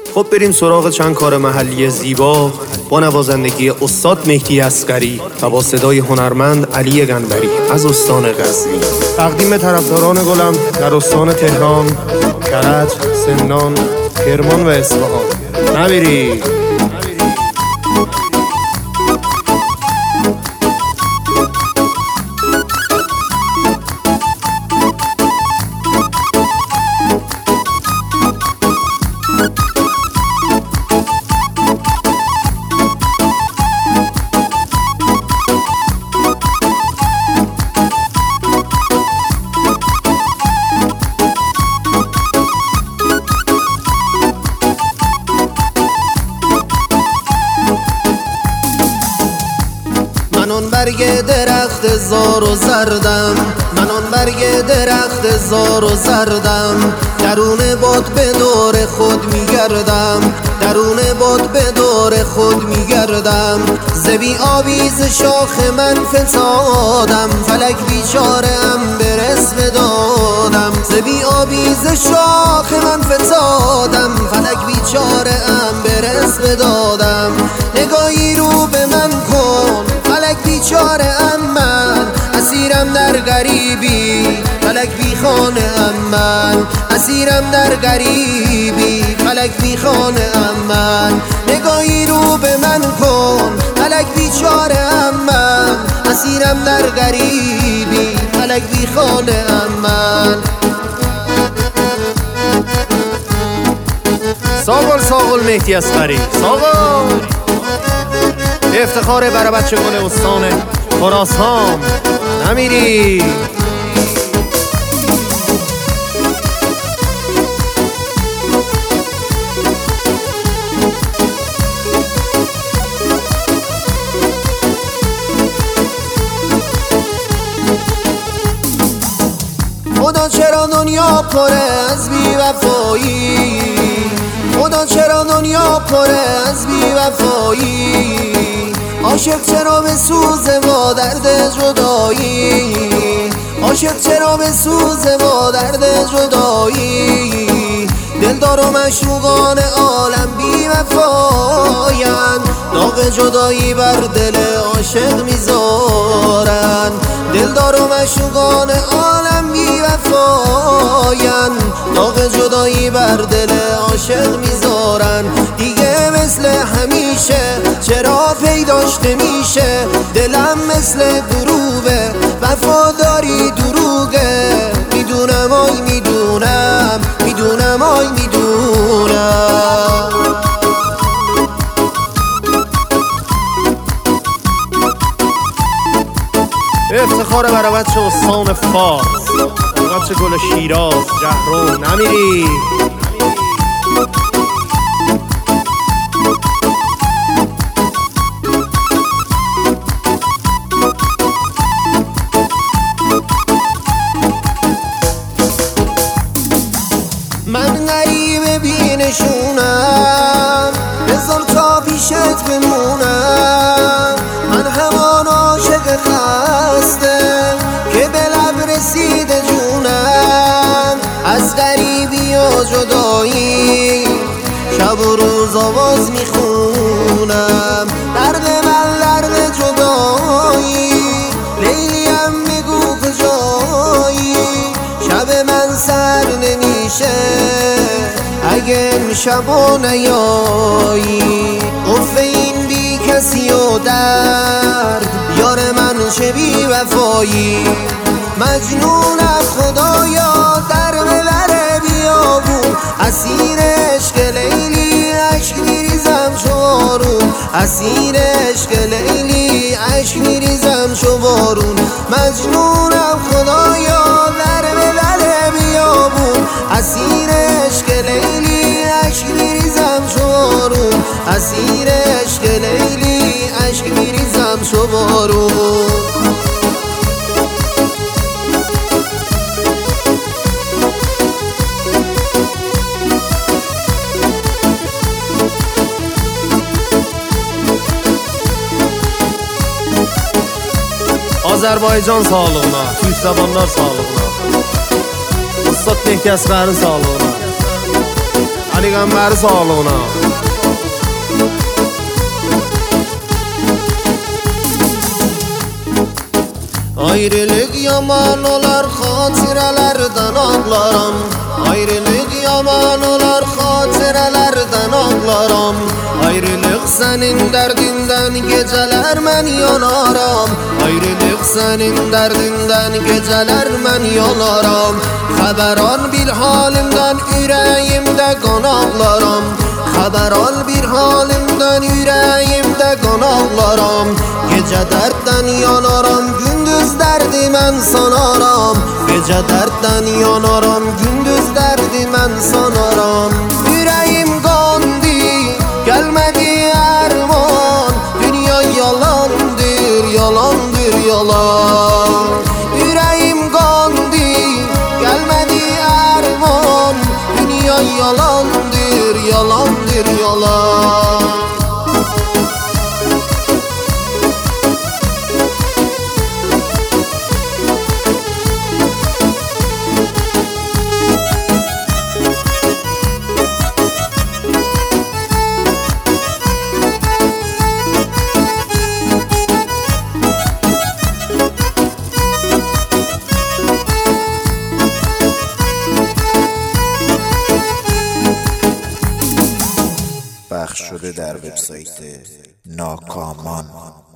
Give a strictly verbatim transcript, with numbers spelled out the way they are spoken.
خب بریم سراغ چند کار محلی زیبا با نوازندگی استاد مهدی اصغری و با صدای هنرمند علی گنبری از استان غزنی. تقدیم طرفداران گلم در استان تهران، کرج، سمنان، کرمان و اصفهان. نمیری من آن برگ درخت زار و زردم، من آن برگ درخت زار و زردم، درون باد به دور خود میگردم، درون باد به دور خود میگردم. زبی آویز شاخ من فتادم، فلک بیچاره ام برس بدادم. زبی آویز شاخ من فتادم، فلک بیچاره ام برس بدادم. نگاهی رو به من کن فلک بیچاره ام من، اسیرم در غریبی فلک بی خانه ام من، اسیرم در غریبی فلک بی خانه ام من. نگاهی رو به من کن فلک بیچاره ام من، اسیرم در غریبی فلک بی خانه ام من. ساقل ساقل مهدی اصغری، ساقل افتخار برای بچه گل استان خراسان. نمیری خدا چرا دنیا پره از بی وفایی، خدا چرا دنیا پره از بی وفایی. عاشق چرا به سوز ما درد جدایی، عاشق چرا به سوز ما درد جدایی. دلدار و مشوقان عالم بی وفایند، داغ جدایی بر دل عاشق میذارن. دلدار و مشوقان عالم بی وفایند، داغ جدایی بر دل عاشق میذارن. دیگه مثل همیشه چرا پیداش نمیشه، دلم مثل دروغه وفاداری دروغه. میدونم آی میدونم، میدونم آی میدونم. افتخار برای بچه استان فارس، برای بچه گل شیراز، جهرم. نمیری من غریب بینشونم، بذار تا پیشت بمونم. من همان عاشق خسته که به لب رسیده جونم. از غریبی و جدایی شب و روز آواز میخونم. درد من درد جدایی، لیلیم میگو کجایی. شب من سر نمیشه اگه امشب و نیایی. قفل این بی کسی و درد یار من چه بی وفایی. مجنون از خدایا در ببره بیابون، اسیر عشق لیلی عشق میریزم چو بارون، اسیر عشق لیلی عشق میریزم چو بارون. مجنونم خدایا در ببره بیابون، اسیر عشق لیلی عشق میریزم چو بارون، اسیر عشق لیلی عشق میریزم چو بارون. Azərbaycan sağlığına, Türk zamanlar sağlığına, Ustad Mehdi Əsğərin sağlığına, Ali Qanbəri sağlığına. Ayrılık yaman olar, xatirələrdən ağlaram. Ayrılık yaman olar, xatirələrdən ağlaram. Ayrılık senin derdinden, geceler mən yanaram. Ayrılık senin derdinden, geceler mən yanaram. Xəbər al bir halimden, ürəyimdə qan ağlaram. Xəbər al bir halimden, ürəyimdə qan ağlaram. Gece dertten yanaram, gündüz derdi mən sanaram. Gece dertten yanaram, gündüz derdi mən sanaram. Yüreğim qandı, gelmedi erman. Dünya yalandır, yalandır yalan. Yüreğim qandı, gelmedi erman. Dünya yalandır, yalandır yalan. پخش شده در وبسایت ناکامان.